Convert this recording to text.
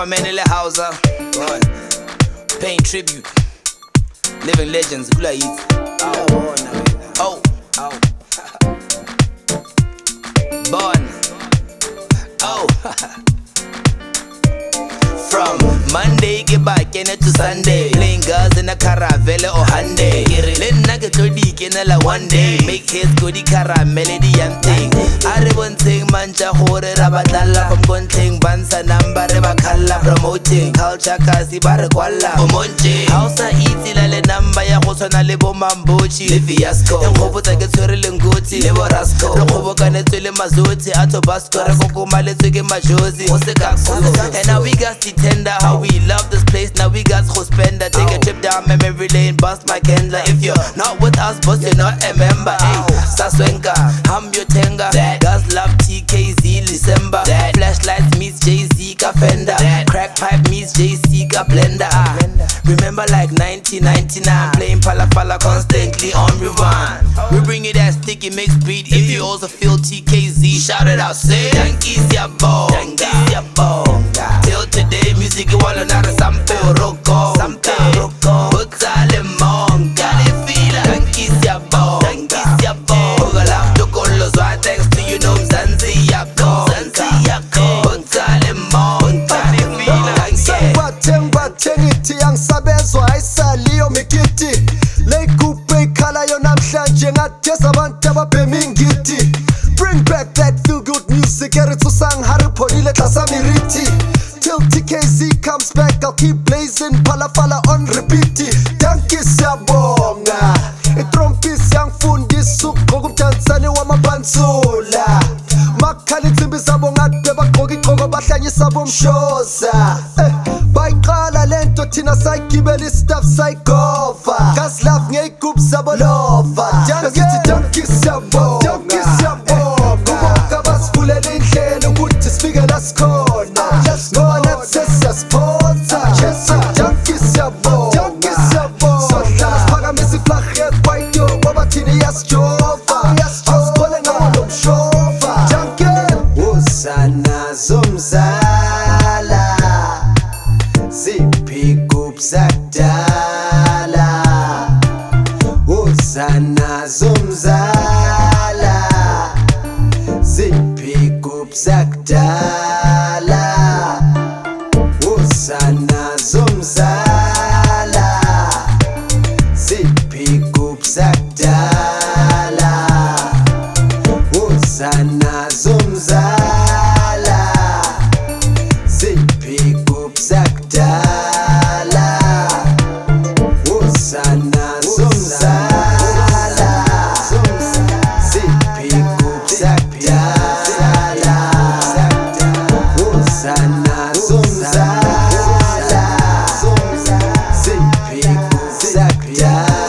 man in the house, paying tribute. Living legends, kula easy. Oh, born. Oh. From Monday get back in it to Sunday. Playing girls in a caravelle or Hyundai. Len nugget to the one day. Make his goody melody and thing. I won't take mancha hore rabatala from gunting bansa number rebakala promoting culture kasi barakwala omonche house eat le number ya go tsona le bo mambochi le fiasco ngobo tsa ke tshwere lengoti le borasco re go bokanetswe le mazoti atho basco re go komaletswe ke majozi go se kakso. And now we got the tender how we love this place. Now we got to spend that. Take a trip down memory lane, bust my Kendra. If you're not with us, boss, you're not a member. Hey, Saswenka, I'm your tenga. Guys love TKZ December. Flashlights meets Jay-Z ka Fender. Crack pipe meets JC ka blender. Remember like 1999, playing Palafala constantly on rewind. We bring you that sticky mix beat. If you also feel TKZ, shout it out, say Yankees ya bo, Yankees ya bo. Till today, music you wanna not a sample roko, Butsale monga, Yankees ya bo, Yankees ya bo. Ugala dokolo zwa thanks to you know Zanzi yako, Butsale monga, Tengithi yangisabezwa ayisaliyo mikiti leyigubhe ikhala yona namhlanje ngathesa abantu ababhema ingithi. Bring back that feel good music erithusa ngihari pholile hlasamiriti. Till TKZ comes back I'll keep blazing Palafala on repeat. Dankie siyabonga itrompisi yangifundisa ukugqoka umdansane wamabansula. Makhala insimbi zabo ngade bagqoka igqoko bahlanyisa bomshoza. Bayiqala lento thina sayigibela istaff sayigova. Gaslav ngeyigubhu zabo lova. Dankie siyabonga, dankie siyabonga. Kubonga basivulela indlela ukuthi sifike la sikhona. Ngoba nathi sesiyasiphosa. Dankie siyabonga, dankie siyabonga. Sohlala siphakamisa iflag yekwaito ngoba thina iyasijova. Asikhole ngawo lo mshova. Dankie usana zomzala ziphi zakudala usana zomzala ziphi zakudala usana zomzala ziphi zakudala usana zomzala ziphi zakudala usana zomzala ziphi zakudala usana zomzala ziphi zakudala.